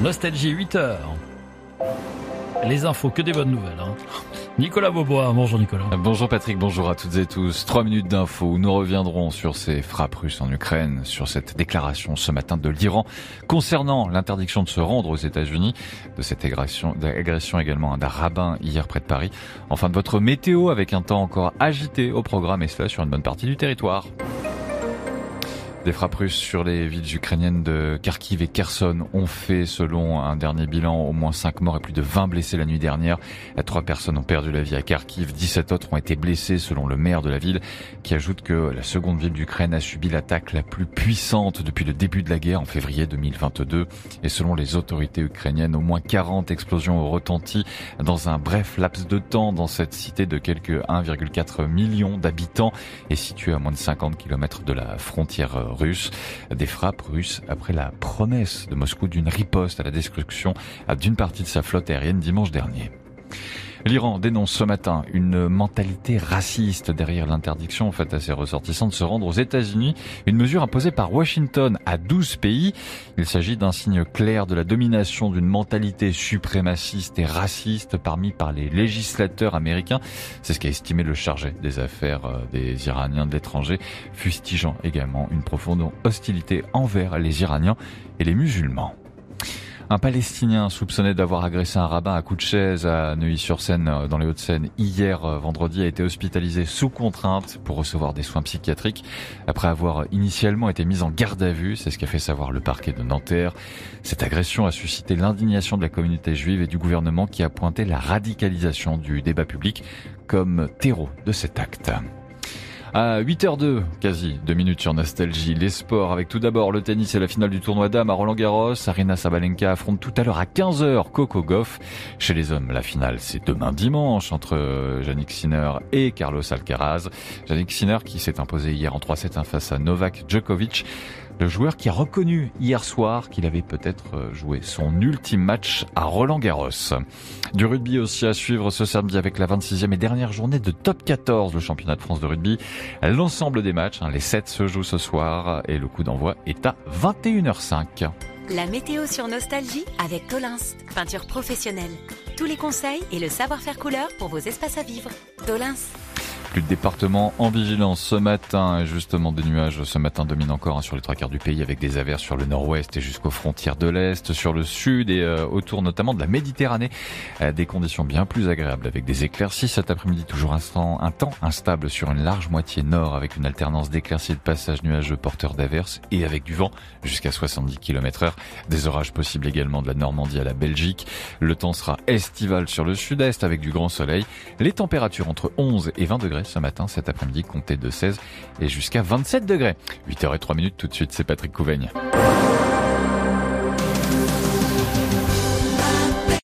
Nostalgie, 8h. Les infos, que des bonnes nouvelles. Nicolas Beaubois, bonjour Nicolas. Bonjour Patrick, bonjour à toutes et tous. 3 minutes d'infos où nous reviendrons sur ces frappes russes en Ukraine, sur cette déclaration ce matin de l'Iran concernant l'interdiction de se rendre aux États-Unis, de cette agression également d'un rabbin hier près de Paris. Enfin de votre météo avec un temps encore agité au programme et cela sur une bonne partie du territoire. Des frappes russes sur les villes ukrainiennes de Kharkiv et Kherson ont fait, selon un dernier bilan, au moins 5 morts et plus de 20 blessés la nuit dernière. 3 personnes ont perdu la vie à Kharkiv, 17 autres ont été blessées selon le maire de la ville, qui ajoute que la seconde ville d'Ukraine a subi l'attaque la plus puissante depuis le début de la guerre en février 2022. Et selon les autorités ukrainiennes, au moins 40 explosions ont retenti dans un bref laps de temps dans cette cité de quelques 1,4 million d'habitants et située à moins de 50 km de la frontière russe. Des frappes russes après la promesse de Moscou d'une riposte à la destruction d'une partie de sa flotte aérienne dimanche dernier. L'Iran dénonce ce matin une mentalité raciste derrière l'interdiction faite à ses ressortissants de se rendre aux États-Unis, une mesure imposée par Washington à 12 pays. Il s'agit d'un signe clair de la domination d'une mentalité suprémaciste et raciste par les législateurs américains. C'est ce qu'a estimé le chargé des affaires des Iraniens de l'étranger, fustigeant également une profonde hostilité envers les Iraniens et les musulmans. Un Palestinien soupçonné d'avoir agressé un rabbin à coups de chaise à Neuilly-sur-Seine dans les Hauts-de-Seine hier vendredi a été hospitalisé sous contrainte pour recevoir des soins psychiatriques après avoir initialement été mis en garde à vue. C'est ce qu'a fait savoir le parquet de Nanterre. Cette agression a suscité l'indignation de la communauté juive et du gouvernement qui a pointé la radicalisation du débat public comme terreau de cet acte. À 8h02, quasi 2 minutes sur Nostalgie, les sports avec tout d'abord le tennis et la finale du tournoi dames à Roland-Garros. Aryna Sabalenka affronte tout à l'heure à 15h Coco Gauff. Chez les hommes, la finale c'est demain dimanche entre Jannik Sinner et Carlos Alcaraz. Jannik Sinner qui s'est imposé hier en 3-7 face à Novak Djokovic. Le joueur qui a reconnu hier soir qu'il avait peut-être joué son ultime match à Roland-Garros. Du rugby aussi à suivre ce samedi avec la 26e et dernière journée de Top 14, le championnat de France de rugby. L'ensemble des matchs, les 7 se jouent ce soir et le coup d'envoi est à 21h05. La météo sur Nostalgie avec Tolins, peinture professionnelle. Tous les conseils et le savoir-faire couleur pour vos espaces à vivre. Tolins. Plus de départements en vigilance ce matin et justement des nuages ce matin dominent encore sur les 3 quarts du pays avec des averses sur le nord-ouest et jusqu'aux frontières de l'est, sur le sud et autour notamment de la Méditerranée. Des conditions bien plus agréables avec des éclaircies cet après-midi, toujours un temps instable sur une large moitié nord avec une alternance d'éclaircies et de passages nuageux porteurs d'averses et avec du vent jusqu'à 70 km/h. Des orages possibles également de la Normandie à la Belgique. Le temps sera estival sur le sud-est avec du grand soleil. Les températures entre 11 et 20 degrés ce matin, cet après-midi, comptez de 16 et jusqu'à 27 degrés. 8h03 tout de suite, c'est Patrick Couveigne.